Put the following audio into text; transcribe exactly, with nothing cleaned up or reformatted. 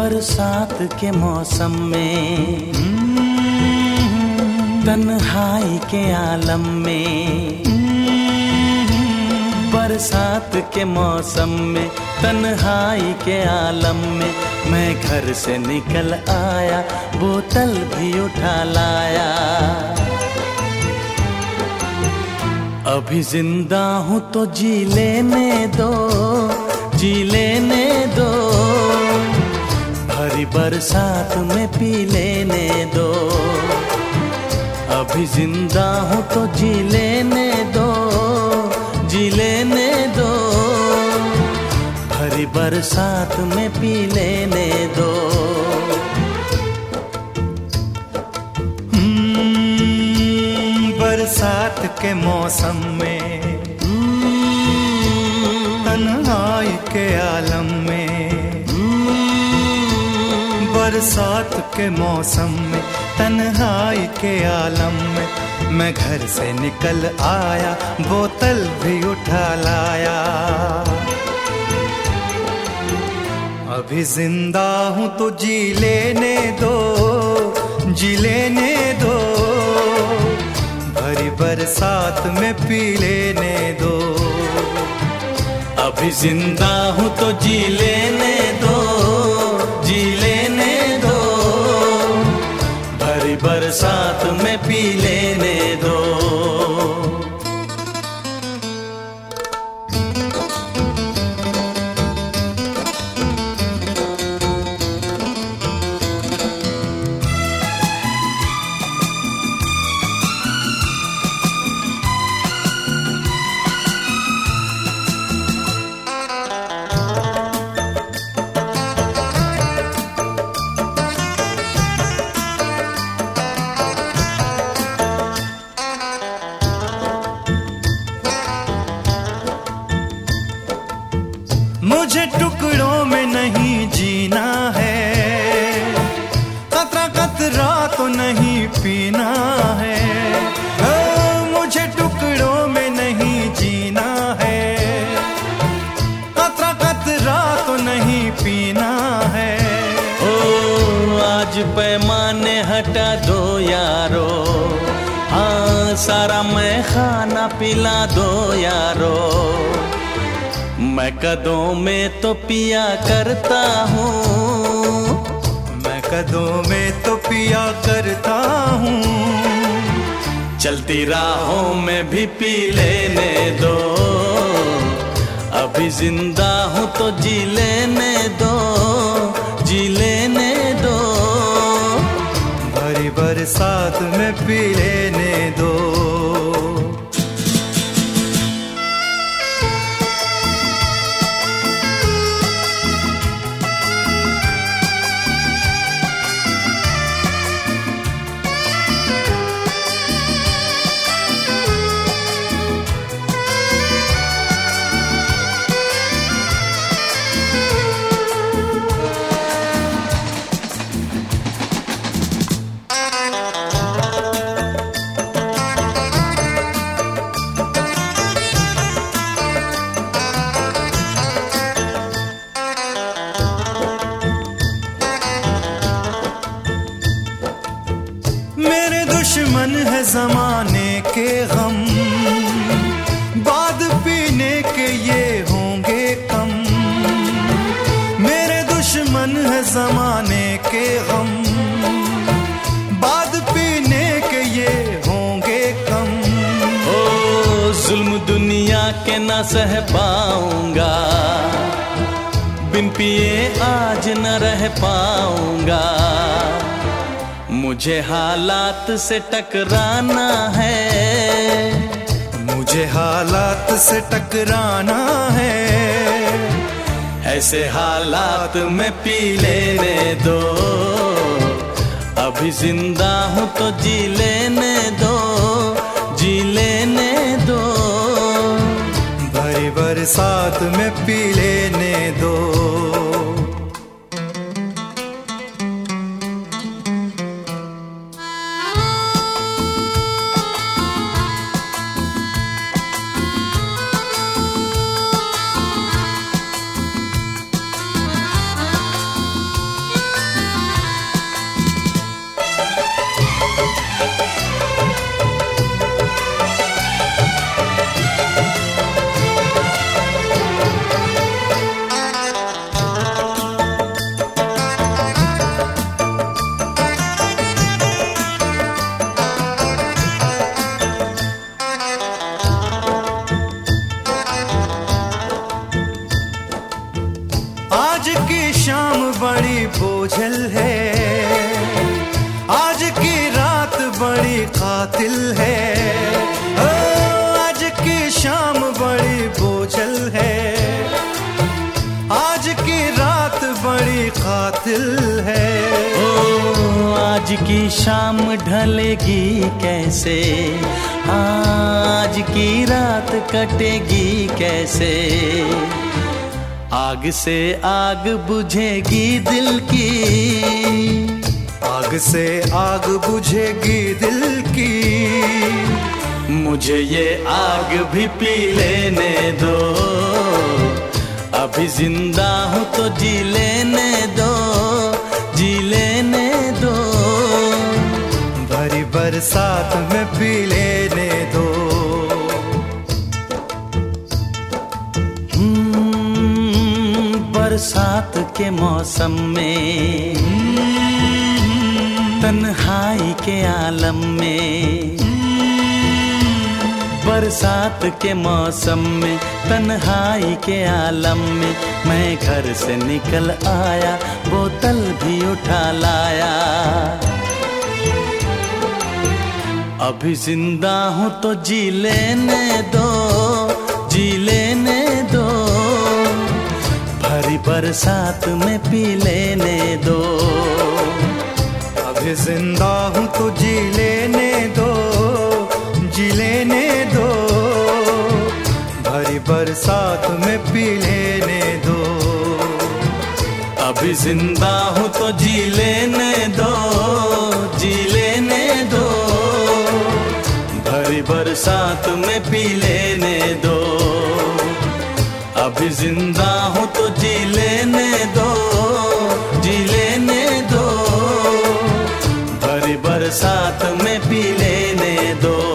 बरसात के मौसम में, तन्हाई के आलम में, बरसात के मौसम में, तन्हाई के आलम में, मैं घर से निकल आया, बोतल भी उठा लाया। अभी जिंदा हूँ तो जी लेने दो, जी लेने दो, भरी बरसात में पी लेने दो। अभी जिंदा हूँ तो जी लेने दो, जी लेने दो, भरी बरसात में पी लेने दो। बरसात के मौसम में, तन्हाई के आलम में, बरसात के मौसम में, तन्हाई के आलम में, मैं घर से निकल आया, बोतल भी उठा लाया। अभी जिंदा हूँ तो जी लेने दो, जी लेने दो, भरी बरसात में पी लेने दो। अभी जिंदा हूँ तो जी लेने दो, जी लेने दो, भरी बरसात में पी लेने दो। मुझे टुकड़ों में नहीं जीना है, कतरा कतरा तो नहीं पीना है। ओ, मुझे टुकड़ों में नहीं जीना है, कतरा कतरा तो नहीं पीना है। ओ आज पैमाने हटा दो यारो, हाँ सारा मैं खाना पिला दो यारो। मैं कदों में तो पिया करता हूँ, मैं कदों में तो पिया करता हूँ। चलती राहों में भी पी लेने दो, अभी जिंदा हूँ तो जी लेने दो, जी लेने दो, भरी बरसात में पी लेने दो। दुश्मन है जमाने के गम, बाद पीने के ये होंगे कम। मेरे दुश्मन है जमाने के गम, बाद पीने के ये होंगे कम। ओ जुल्म दुनिया के न सह पाऊंगा, बिन पिए आज न रह पाऊंगा। मुझे हालात से टकराना है, मुझे हालात से टकराना है। ऐसे हालात में पी लेने दो, अभी जिंदा हूँ तो जी लेने दो, जी लेने दो, भरी बरसात में पी लेने दो। बड़ी बोझल है, आज की रात बड़ी कातिल है। ओ, आज की शाम बड़ी बोझल है, आज की रात बड़ी कातिल है। ओ आज की शाम ढलेगी कैसे, आज की रात कटेगी कैसे। आग से आग बुझेगी दिल की, आग से आग बुझेगी दिल की। मुझे ये आग भी पी लेने दो, अभी जिंदा हूँ तो जी लेने दो, जी लेने दो। भरी बरसात में पी लेने दो। बरसात के मौसम में, तन्हाई के आलम में, बरसात के मौसम में, तन्हाई के आलम में, मैं घर से निकल आया, बोतल भी उठा लाया। अभी जिंदा हूँ तो जी लेने दो, जी लेने दो। भरी बरसात में पी लेने दो। अभी जिंदा हूँ तो जी लेने दो, जी लेने दो। भरी बरसात में पी लेने दो। अभी जिंदा हूँ तो जी लेने दो, जी लेने दो। भरी बरसात में पी लेने दो। अभी जिंदा हूँ तो जी लेने दो, जी लेने दो। भरी बरसात में पी लेने दो।